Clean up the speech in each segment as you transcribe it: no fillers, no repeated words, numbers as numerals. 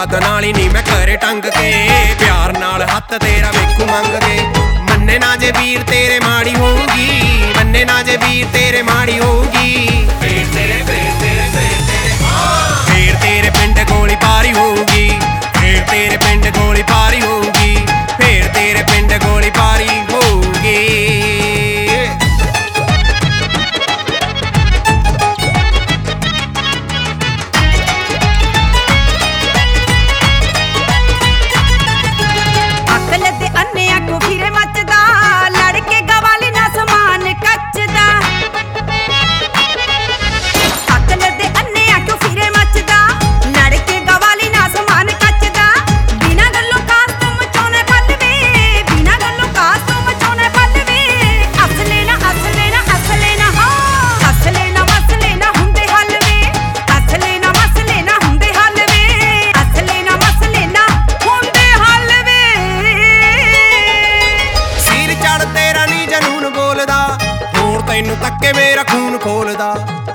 ਯਾਦ ਨਾਲ ਹੀ ਨੀ ਮੈਂ ਘਰੇ ਟੰਗ ਕੇ ਪਿਆਰ ਨਾਲ ਹੱਥ ਤੇਰਾ ਵੇਖੂ ਮੰਗ ਕੇ ਮੰਨੇ ਨਾ ਜੇ ਵੀਰ ਤੇਰੇ ਮਾੜੀ ਹੋਊਗੀ ਮੰਨੇ ਨਾ ਜੇ ਵੀਰ ਤੇਰੇ ਮਾੜੀ ਹੋਊਗੀ ਫੇਰ ਤੇਰੇ ਪਿੰਡ ਗੋਲੀ ਬਾਰੀ ਹੋਊਗੀ ਫੇਰ ਤੇਰੇ ਪਿੰਡ ਗੋਲੀ ਬਾਰੀ ਹੋਊਗੀ ਫੇਰ ਤੇਰੇ ਪਿੰਡ ਗੋਲੀ ਬਾਰੀ ਹੋਊਗੀ ਤੈਨੂੰ ਤੱਕੇ ਮੇਰਾ ਖੂਨ ਖੋਲਦਾ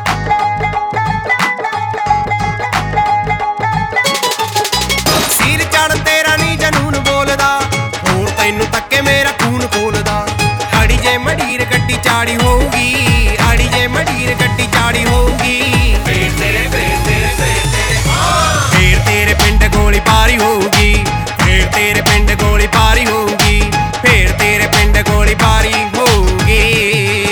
ਸਿਰ ਚੜ ਤੇਰਾ ਨੀ ਜਨੂਨ ਬੋਲਦਾ ਹੋਰ ਤੈਨੂੰ ਤੱਕੇ ਮੇਰਾ ਖੂਨ ਖੋਲਦਾ ਅੜੀ ਜੇ ਮੜੀਰ ਗੱਡੀ ਚਾੜੀ ਹੋਊਗੀ ਅੜੀ ਜੇ ਮੜੀਰ ਗੱਡੀ ਚਾੜੀ ਹੋਊਗੀ ਫੇਰ ਤੇਰੇ ਪਿੰਡ ਗੋਲੀ ਬਾਰੀ ਹੋਊਗੀ ਫੇਰ ਤੇਰੇ ਪਿੰਡ ਗੋਲੀ ਬਾਰੀ ਹੋਊਗੀ ਫੇਰ ਤੇਰੇ ਪਿੰਡ ਗੋਲੀ ਬਾਰੀ ਹੋਊਗੀ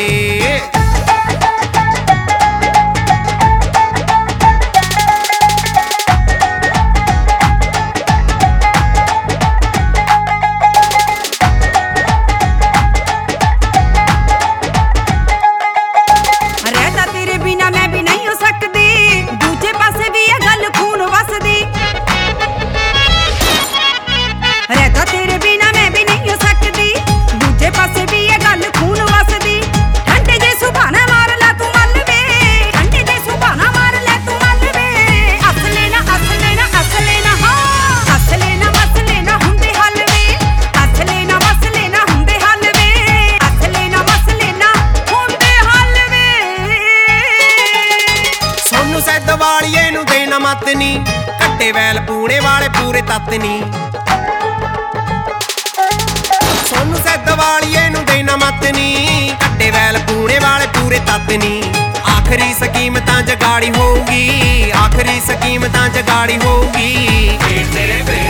ਵਾਲੀਏ ਨੂੰ ਦੇਣਾ ਮੱਤ ਨੀ ਕੱਟੇ ਵੈਲ ਪੂਣੇ ਵਾਲੇ ਪੂਰੇ ਤੱਤ ਨੀ ਸੋਨੂੰ ਸੈਦ ਵਾਲੀਏ ਨੂੰ ਦੇਣਾ ਮੱਤ ਨੀ ਕੱਟੇ ਵੈਲ ਪੂਣੇ ਵਾਲੇ ਪੂਰੇ ਤੱਤ ਨੀ ਆਖਰੀ ਸਕੀਮ ਤਾਂ ਜਗਾੜੀ ਹੋਊਗੀ ਆਖਰੀ ਸਕੀਮ ਤਾਂ ਜਗਾੜੀ ਹੋਊਗੀ ਫੇਰ ਤੇਰੇ